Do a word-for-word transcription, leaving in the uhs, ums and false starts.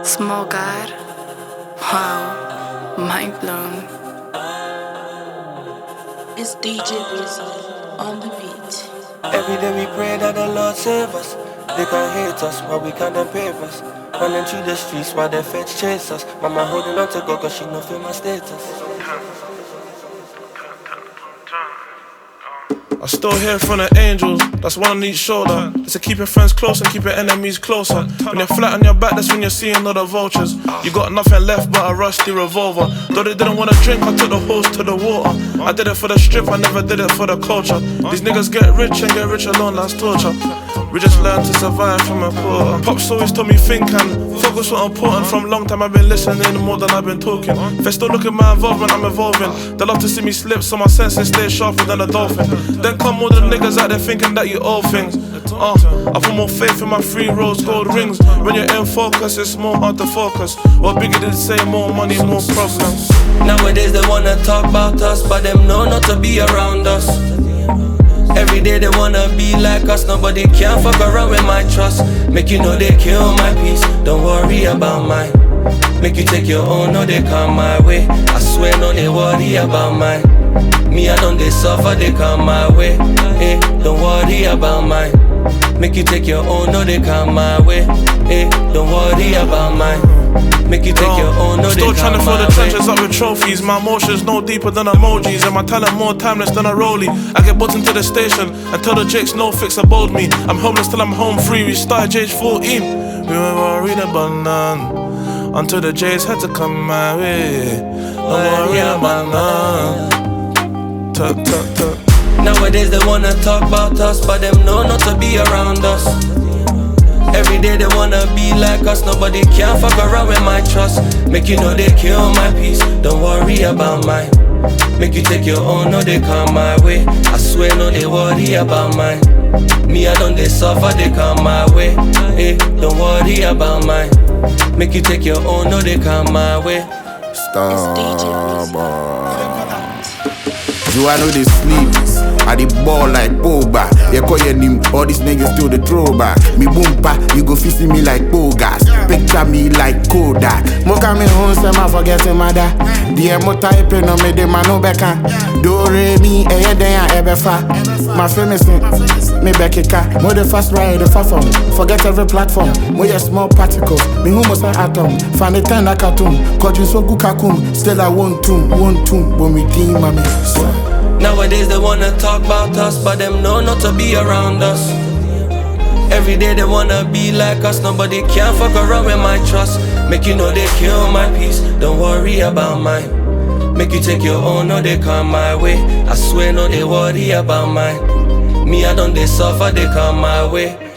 Small God? Wow, mind blown. It's D J Rizzo on the beat. Every day we pray that the Lord save us. They can hate us, but we can't papers. Running through the streets while the feds chase us. Mama holding on to God cause she no feel my status. I still hear from the angels, that's one on each shoulder. It's to keep your friends close and keep your enemies closer. When you're flat on your back, that's when you're seeing all the vultures. You got nothing left but a rusty revolver. Though they didn't wanna drink, I took the hose to the water. I did it for the strip, I never did it for the culture. These niggas get rich and get rich alone, that's torture. We just learn to survive from a quarter. Pops always told me think and focus what important. From long time I've been listening more than I've been talking. If they still look at my involvement, I'm evolving. They love to see me slip so my senses stay sharper than a dolphin. Then come all the niggas out there thinking that you owe things. Uh, I put more faith in my free rose gold rings. When you're in focus, it's more hard to focus. What bigger did say, more money, more problems. Nowadays they wanna talk about us, but them know not to be around us. Every day they wanna be like us, nobody can fuck around with my trust. Make you know they kill my peace, don't worry about mine. Make you take your own, no they come my way. I swear no they worry about mine. Me I don't they suffer, they come my way. Hey, don't worry about mine. Make you take your own, no they come my way. Hey, don't worry about mine. Make you take your own, no Still they trying to come fill my the trenches way. up with trophies. My emotions no deeper than emojis, and my talent more timeless than a rollie. I get brought into the station and tell the jakes no fix aboard me. I'm homeless till I'm home free. We started age fourteen. We were worried about none until the J's had to come my way. Don't worry about none. Tuck, tuck, tuck. Nowadays they wanna talk about us, but them know not to be around us. Every day they wanna be like us, nobody can fuck around with my trust. Make you know they kill my peace, don't worry about mine. Make you take your own, no they come my way. I swear no they worry about mine. Me I don't they suffer, they come my way. Hey, don't worry about mine. Make you take your own, no they come my way. Starboy. Do I know they sleep? I the ball like Boba. They call your name, all these niggas still the throwback. Me boompa, you go see me like Bogas. Picture me like Kodak. Moka me home, say my forgetting mother. The emo type no me de mano beka. Do re mi, eh then ebefa. My famous me bekeka. Mo the fast ride the far from. Forget every platform. Mo your small particles. Me who must atom. Find the ten cartoon. Cause you so good kakum. Still I want to, want to. When we team mami. Nowadays they wanna talk about us, but them know not to be around us. Every day they wanna be like us, nobody can fuck around with my trust. Make you know they kill my peace, don't worry about mine. Make you take your own, no they come my way. I swear no they worry about mine. Me I don't they suffer, they come my way.